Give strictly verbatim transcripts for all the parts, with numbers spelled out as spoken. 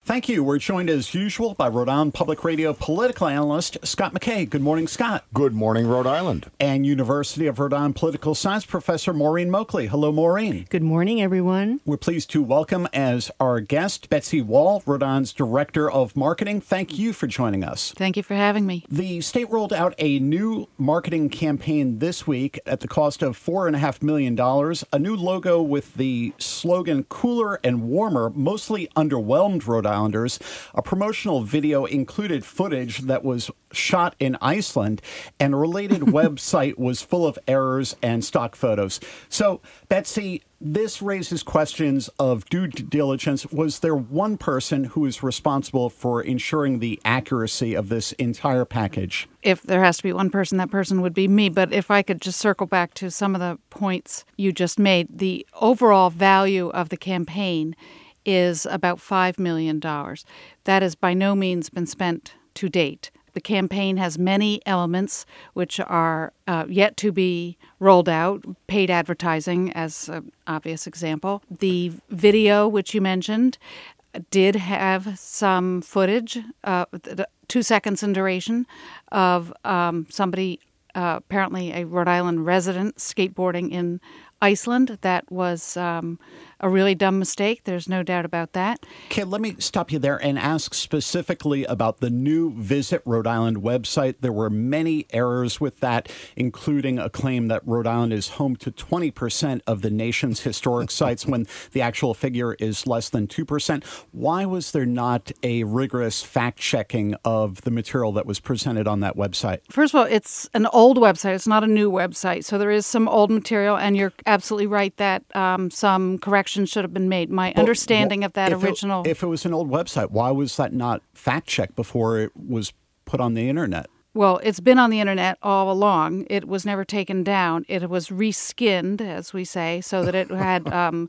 Thank you. We're joined as usual by Rhode Island Public Radio political analyst Scott McKay. Good morning, Scott. Good morning, Rhode Island. And University of Rhode Island political science professor Maureen Moakley. Hello, Maureen. Good morning, everyone. We're pleased to welcome as our guest Betsy Wall, Rhode Island's Director of Marketing. Thank you for joining us. Thank you for having me. The state rolled out a new marketing campaign this week at the cost of four point five million dollars. A new logo with the slogan "Cooler and Warmer" mostly underwhelmed Rhode Islanders. A promotional video included footage that was shot in Iceland, and a related website was full of errors and stock photos. So, Betsy, this raises questions of due diligence. Was there one person who is responsible for ensuring the accuracy of this entire package? If there has to be one person, that person would be me. But if I could just circle back to some of the points you just made, the overall value of the campaign is about five million dollars. That has by no means been spent to date. The campaign has many elements which are uh, yet to be rolled out, paid advertising as an obvious example. The video, which you mentioned, did have some footage, uh, two seconds in duration, of um, somebody, uh, apparently a Rhode Island resident, skateboarding in Iceland. That was um, a really dumb mistake. There's no doubt about that. Okay, let me stop you there and ask specifically about the new Visit Rhode Island website. There were many errors with that, including a claim that Rhode Island is home to twenty percent of the nation's historic sites when the actual figure is less than two percent. Why was there not a rigorous fact-checking of the material that was presented on that website? First of all, it's an old website. It's not a new website. So there is some old material, and you're absolutely right that um, some corrections should have been made. My Well, understanding well, of that if original... It, if it was an old website, why was that not fact-checked before it was put on the internet? Well, it's been on the internet all along. It was never taken down. It was reskinned, as we say, so that it had um,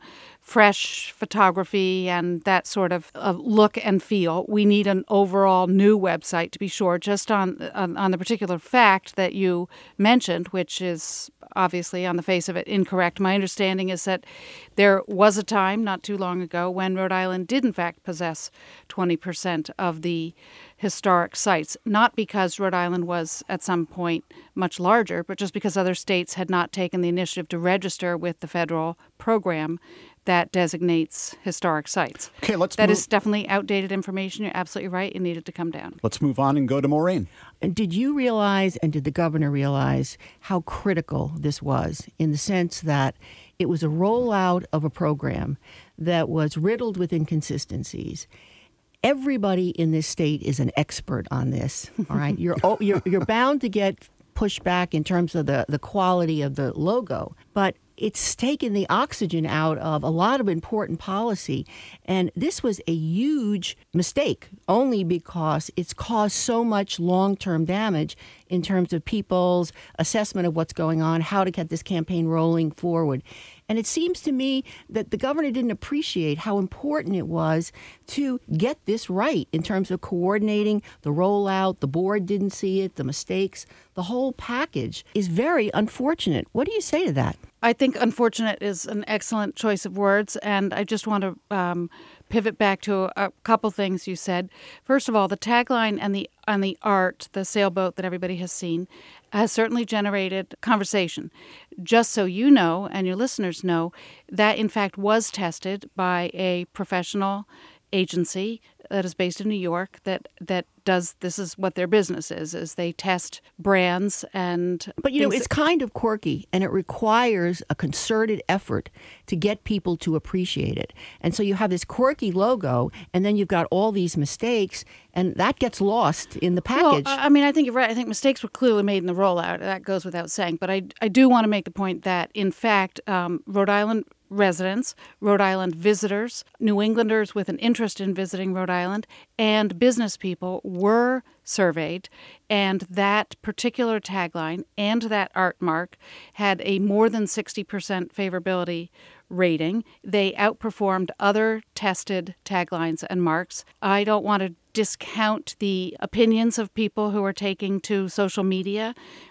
fresh photography and that sort of uh, look and feel. We need an overall new website, to be sure, just on, on, on the particular fact that you mentioned, which is obviously on the face of it incorrect. My understanding is that there was a time not too long ago when Rhode Island did in fact possess twenty percent of the historic sites, not because Rhode Island was at some point much larger, but just because other states had not taken the initiative to register with the federal program that designates historic sites. Okay, let's That move- is definitely outdated information. You're absolutely right. It needed to come down. Let's move on and go to Maureen. And did you realize, and did the governor realize, how critical this was in the sense that it was a rollout of a program that was riddled with inconsistencies? Everybody in this state is an expert on this. All right, you're you're you're bound to get pushback in terms of the the quality of the logo, but it's taken the oxygen out of a lot of important policy. And this was a huge mistake, only because it's caused so much long-term damage in terms of people's assessment of what's going on, how to get this campaign rolling forward. And it seems to me that the governor didn't appreciate how important it was to get this right in terms of coordinating the rollout. The board didn't see it, the mistakes. The whole package is very unfortunate. What do you say to that? I think unfortunate is an excellent choice of words, and I just want to um, pivot back to a, a couple things you said. First of all, the tagline and the and the art, the sailboat that everybody has seen, has certainly generated conversation. Just so you know, and your listeners know, that in fact was tested by a professional agency that is based in New York that that does this is what their business is is they test brands and but you know things it's kind of quirky, and it requires a concerted effort to get people to appreciate it. And so you have this quirky logo, and then you've got all these mistakes, and that gets lost in the package. Well, I mean, I think you're right. I think mistakes were clearly made in the rollout. That goes without saying. But I I do want to make the point that in fact um, Rhode Island residents, Rhode Island visitors, New Englanders with an interest in visiting Rhode Island, and business people were surveyed, and that particular tagline and that art mark had a more than sixty percent favorability rating. They outperformed other tested taglines and marks. I don't want to discount the opinions of people who are taking to social media,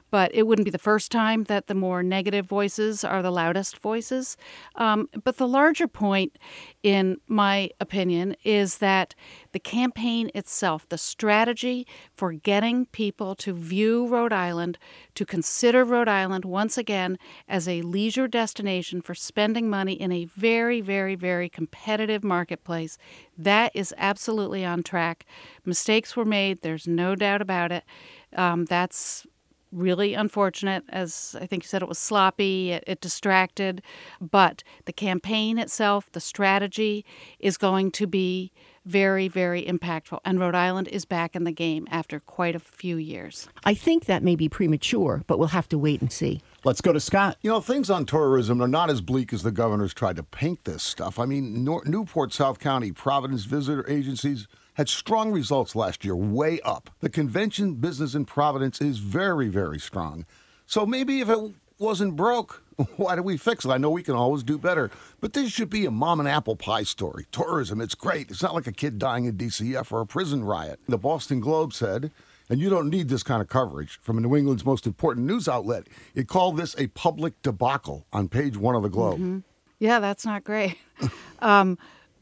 but it wouldn't be the first time that the more negative voices are the loudest voices. Um, but the larger point, in my opinion, is that the campaign itself, the strategy for getting people to view Rhode Island, to consider Rhode Island once again as a leisure destination for spending money in a very, very, very competitive marketplace, that is absolutely on track. Mistakes were made. There's no doubt about it. Um, that's really unfortunate. As I think you said, it was sloppy, it, it distracted, but the campaign itself, the strategy is going to be very, very impactful. And Rhode Island is back in the game after quite a few years. I think that may be premature, but we'll have to wait and see. Let's go to Scott. You know, things on tourism are not as bleak as the governor's tried to paint this stuff. I mean, Nor- Newport, South County, Providence visitor agencies had strong results last year, way up. The convention business in Providence is very, very strong. So maybe if it wasn't broke, why do we fix it? I know we can always do better, but this should be a mom and apple pie story. Tourism, it's great. It's not like a kid dying in D C F or a prison riot. The Boston Globe said, and you don't need this kind of coverage from New England's most important news outlet, it called this a public debacle on page one of the Globe. Mm-hmm. Yeah, that's not great. um,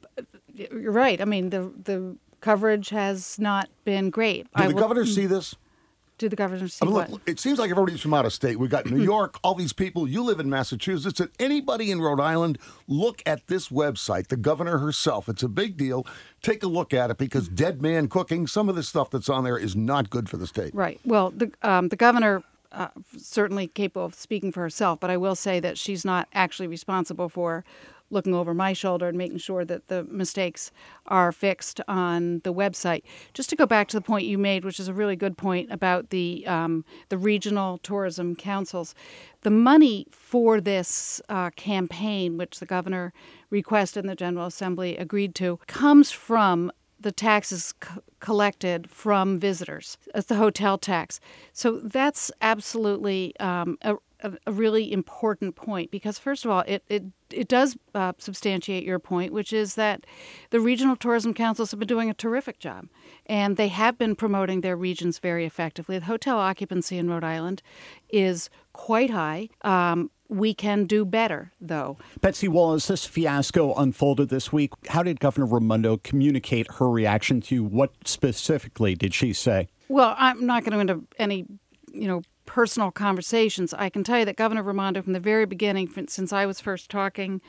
you're right. I mean, the the coverage has not been great. Did I the will, governor see this? Did the governor see I mean, what? look, it seems like everybody's from out of state. We've got New York, all these people. You live in Massachusetts. And anybody in Rhode Island, look at this website, the governor herself. It's a big deal. Take a look at it because dead man cooking, some of the stuff that's on there is not good for the state. Right. Well, the um, the governor uh, certainly capable of speaking for herself, but I will say that she's not actually responsible for looking over my shoulder and making sure that the mistakes are fixed on the website. Just to go back to the point you made, which is a really good point about the um, the regional tourism councils, the money for this uh, campaign, which the governor requested and the General Assembly agreed to, comes from the taxes c- collected from visitors. It's the hotel tax. So that's absolutely um, a, a really important point because, first of all, it, it it does uh, substantiate your point, which is that the regional tourism councils have been doing a terrific job, and they have been promoting their regions very effectively. The hotel occupancy in Rhode Island is quite high. Um, we can do better, though. Betsy Wall, as this fiasco unfolded this week, how did Governor Raimondo communicate her reaction to you? What specifically did she say? Well, I'm not going to go into any, you know, personal conversations. I can tell you that Governor Raimondo, from the very beginning, since I was first talking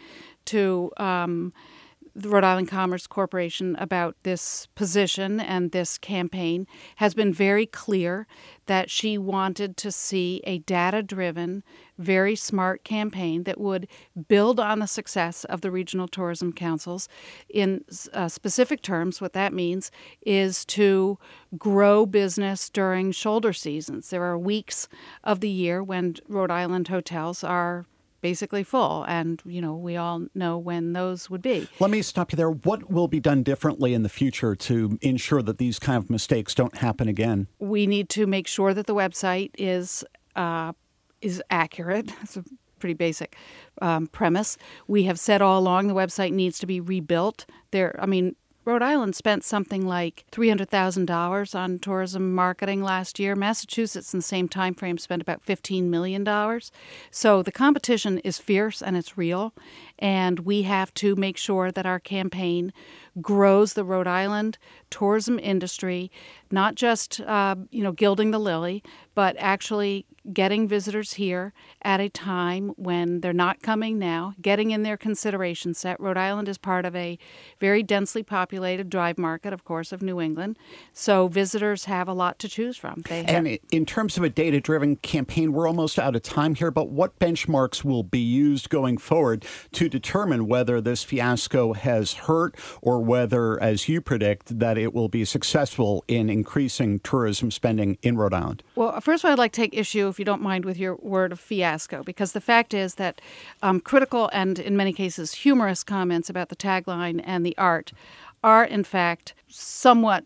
to um, the Rhode Island Commerce Corporation about this position and this campaign, has been very clear that she wanted to see a data-driven, very smart campaign that would build on the success of the regional tourism councils. In uh, specific terms, what that means is to grow business during shoulder seasons. There are weeks of the year when Rhode Island hotels are basically full, and you know we all know when those would be. Let me stop you there. What will be done differently in the future to ensure that these kind of mistakes don't happen again? We need to make sure that the website is uh, is accurate. It's a pretty basic um, premise. We have said all along the website needs to be rebuilt. There, I mean, Rhode Island spent something like three hundred thousand dollars on tourism marketing last year. Massachusetts, in the same time frame, spent about fifteen million dollars. So the competition is fierce and it's real, and we have to make sure that our campaign grows the Rhode Island tourism industry, not just uh, you know gilding the lily, but actually getting visitors here at a time when they're not coming now, getting in their consideration set. Rhode Island is part of a very densely populated drive market, of course, of New England. So visitors have a lot to choose from. They have- And in terms of a data-driven campaign, we're almost out of time here, but what benchmarks will be used going forward to determine whether this fiasco has hurt or whether, as you predict, that it will be successful in increasing tourism spending in Rhode Island? Well, first of all, I'd like to take issue, if you don't mind, with your word of fiasco, because the fact is that um, critical and, in many cases, humorous comments about the tagline and the art are, in fact, somewhat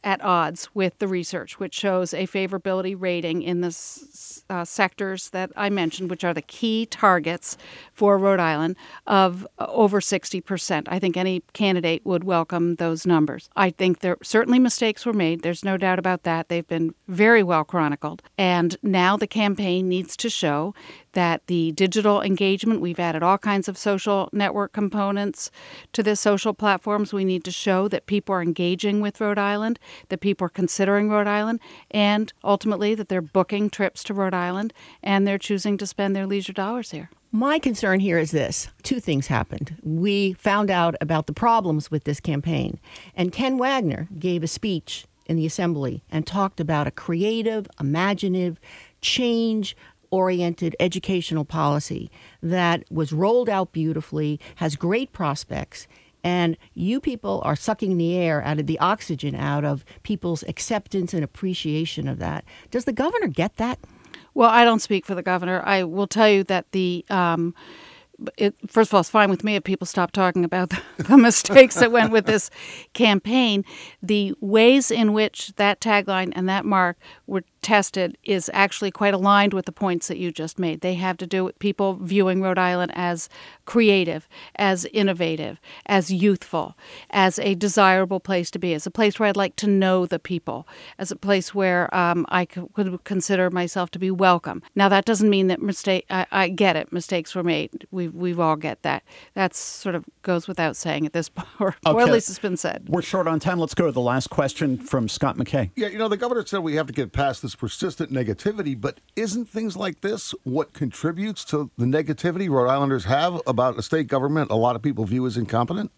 at odds with the research, which shows a favorability rating in the s- uh, sectors that I mentioned, which are the key targets for Rhode Island, of uh, over sixty percent. I think any candidate would welcome those numbers. I think there certainly mistakes were made. There's no doubt about that. They've been very well chronicled. And now the campaign needs to show that the digital engagement, we've added all kinds of social network components to the social platforms. We need to show that people are engaging with Rhode Island, that people are considering Rhode Island, and ultimately that they're booking trips to Rhode Island and they're choosing to spend their leisure dollars here. My concern here is this. Two things happened. We found out about the problems with this campaign, and Ken Wagner gave a speech in the Assembly and talked about a creative, imaginative, change oriented educational policy that was rolled out beautifully, has great prospects, and you people are sucking the air out of the oxygen out of people's acceptance and appreciation of that. Does the governor get that? Well, I don't speak for the governor. I will tell you that the um, It, first of all, it's fine with me if people stop talking about the, the mistakes that went with this campaign. The ways in which that tagline and that mark were tested is actually quite aligned with the points that you just made. They have to do with people viewing Rhode Island as creative, as innovative, as youthful, as a desirable place to be, as a place where I'd like to know the people, as a place where um, I could consider myself to be welcome. Now, that doesn't mean that mistake. I, I get it. Mistakes were made. We we've all get that. That sort of goes without saying at this point, or, okay. or at least it's been said. We're short on time. Let's go to the last question from Scott McKay. Yeah, you know, the governor said we have to get past this persistent negativity, but isn't things like this what contributes to the negativity Rhode Islanders have about a state government a lot of people view as incompetent?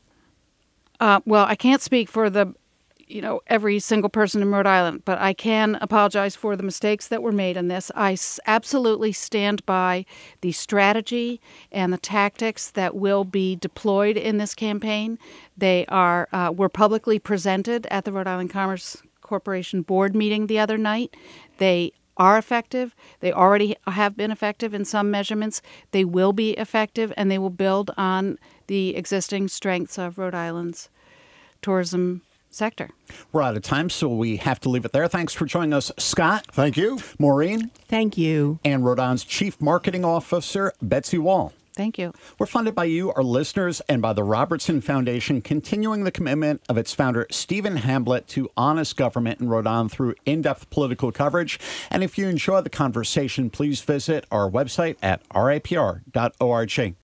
Uh, well, I can't speak for the, you know, every single person in Rhode Island, but I can apologize for the mistakes that were made in this. I s- absolutely stand by the strategy and the tactics that will be deployed in this campaign. They are uh, were publicly presented at the Rhode Island Commerce Corporation board meeting the other night. They are effective. They already have been effective in some measurements. They will be effective, and they will build on the existing strengths of Rhode Island's tourism sector. We're out of time, so we have to leave it there. Thanks for joining us, Scott. Thank you. Maureen. Thank you. And Rhode Island's Chief Marketing Officer, Betsy Wall. Thank you. We're funded by you, our listeners, and by the Robertson Foundation, continuing the commitment of its founder, Stephen Hamblett, to honest government in Rhode Island through in-depth political coverage. And if you enjoy the conversation, please visit our website at r a p r dot org.